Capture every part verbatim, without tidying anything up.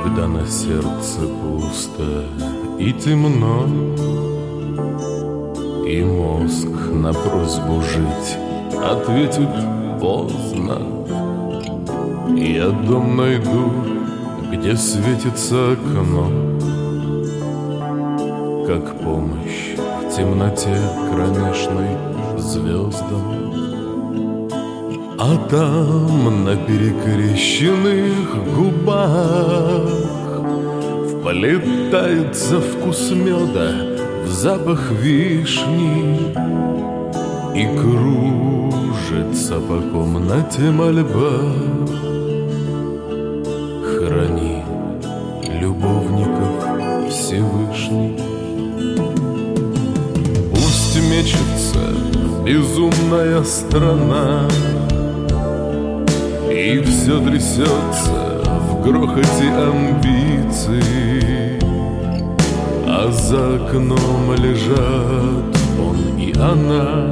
Когда на сердце пусто и темно, и мозг на просьбу жить ответит поздно, я дом найду, где светится окно, как помощь в темноте кромешной звездам. А там на перекрещенных губах вплетается вкус меда в запах вишни и кружится по комнате мольба. Храни любовников Всевышний. Пусть мечется безумная страна, и все трясется в грохоте амбиций, а за окном лежат он и она,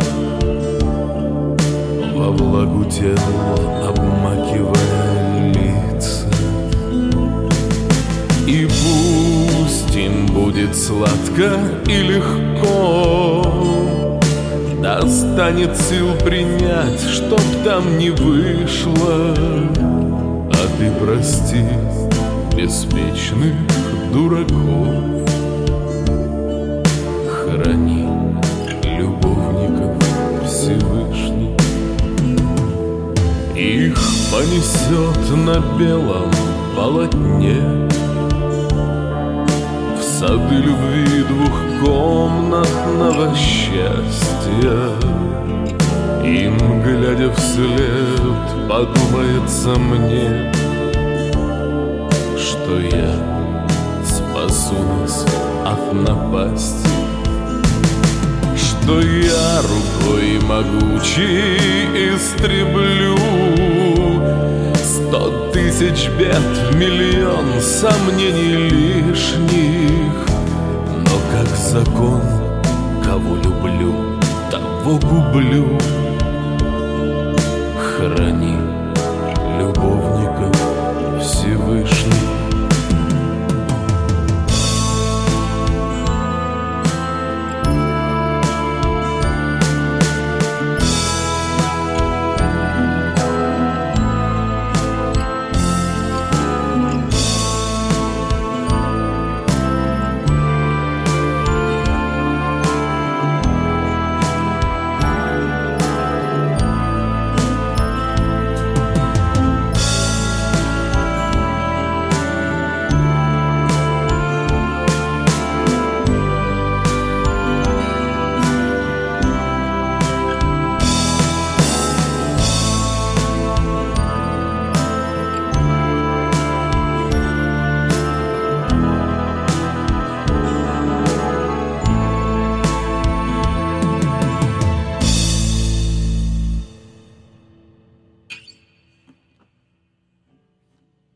во влагу тел обмакивая лица. И пусть им будет сладко и легко, достанет сил принять, чтоб там не вышло. А ты прости беспечных дураков, храни любовников Всевышний. Их понесет на белом полотне в сады любви двухкомнатного счастья. Им, глядя вслед, подумается мне, что я спасу нас от напасти, что я рукой могучей истреблю сто тысяч бед, миллион сомнений лишних. Но как закон, кого люблю, того гублю. Храни любовников Всевышний.